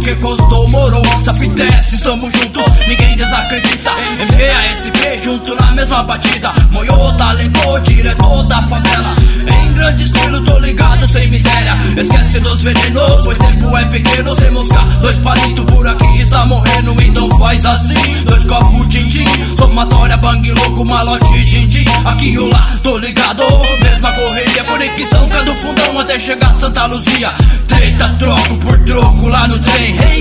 que custou, moro. Se afitece, estamos juntos, ninguém desacredita. MGASP junto na mesma batida. Moiô, talento, diretor da favela. Em grande estilo, tô ligado, sem miséria. Esquece dos venenos, pois tempo é pequeno. Sem moscar, 2 palitos por aqui está morrendo. Então faz assim, 2 copos din-din. Somatória, bang louco, malote, din-din. Aqui ou lá, tô ligado, mesma correria. Conexão, cada fundão até chegar Santa Luzia. Treta, troco por troco lá no trem. Hey,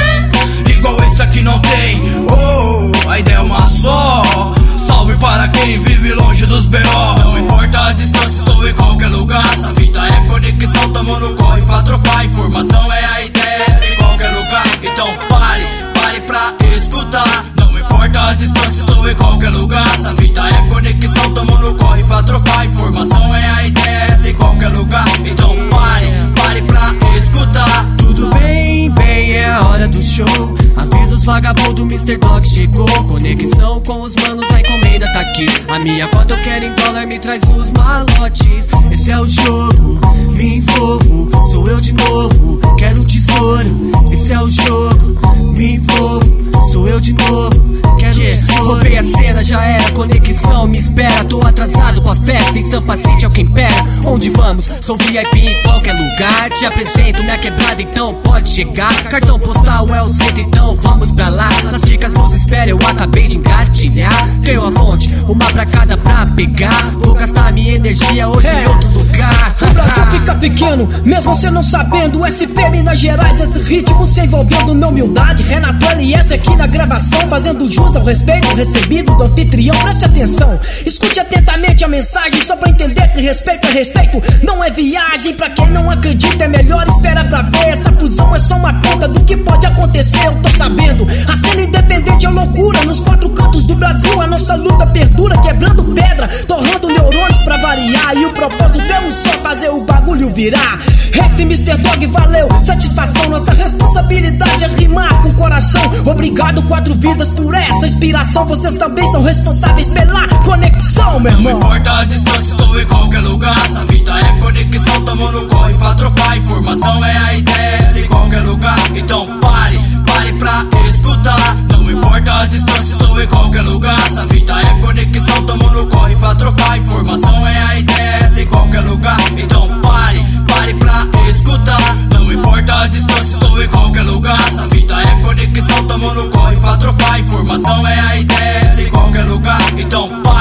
cê, igual esse aqui não tem. Oh, a ideia é uma só. Salve para quem vive longe dos B.O. Não importa a distância, estou em qualquer lugar. Essa fita é conexão, tamo no corre pra trocar. Informação é a ideia, em qualquer lugar. Então pare pra escutar. Não importa a distância, estou em qualquer lugar. Essa fita é conexão, tamo no corre pra trocar. Informação é a ideia, em qualquer lugar. Então pare pra escutar. Tudo bem, é a hora do show. Avisa os vagabundos, Mr. Dog chegou. Conexão com os manos, a encomenda tá aqui. A minha cota eu quero em dólar, me traz os malotes. Esse é o jogo, me envolvo. Sou eu de novo, quero tesouro. Esse é o jogo, me envolvo. Sou eu de novo, quero tesouro. Roubei a cena, já era, conexão me espera. Tô atrasado pra festa, em Sampa City é o que impera. Onde vamos? Sou VIP em qualquer lugar. Te apresento minha quebrada, então pode chegar. Cartão postal é o centro, então vamos pra lá. As dicas nos espera, eu acabei de engatilhar. Tenho a fonte, uma pra cada pra pegar. Vou gastar minha energia hoje em outro lugar. O Brasil fica pequeno, mesmo você não sabendo. SP Minas Gerais, esse ritmo se envolvendo na humildade. Renato LS aqui na gravação, fazendo jus ao respeito recebido do anfitrião. Preste atenção, escute atentamente a mensagem, só pra entender que respeito é respeito, não é viagem. Pra quem não acredita é melhor esperar pra ver. Essa fusão é só uma conta do que pode acontecer, eu tô sabendo. A cena independente é loucura, nos 4 cantos do Brasil a nossa luta perdura. Quebrando pedra, torrando neurônios pra variar. E o propósito é um só, fazer o bagulho virar. Esse Mr. Dog valeu, satisfação. Nossa responsabilidade é rimar com coração. Obrigado 4 vidas por essa inspiração. Vocês também são responsáveis pela conexão, meu irmão. Não importa a distância, estou em qualquer lugar. Essa fita é conexão, tamo no corre pra trocar. Informação é a ideia, em qualquer lugar. Então pare pra escutar. Não importa a distância, estou em qualquer lugar. Essa fita é conexão, tamo no corre pra trocar. Informação é a ideia, em qualquer lugar. Então pare pra escutar. Não importa a distância, estou em qualquer lugar. Essa fita é conexão, tamo no corre pra trocar. Informação é a ideia, em qualquer lugar. Então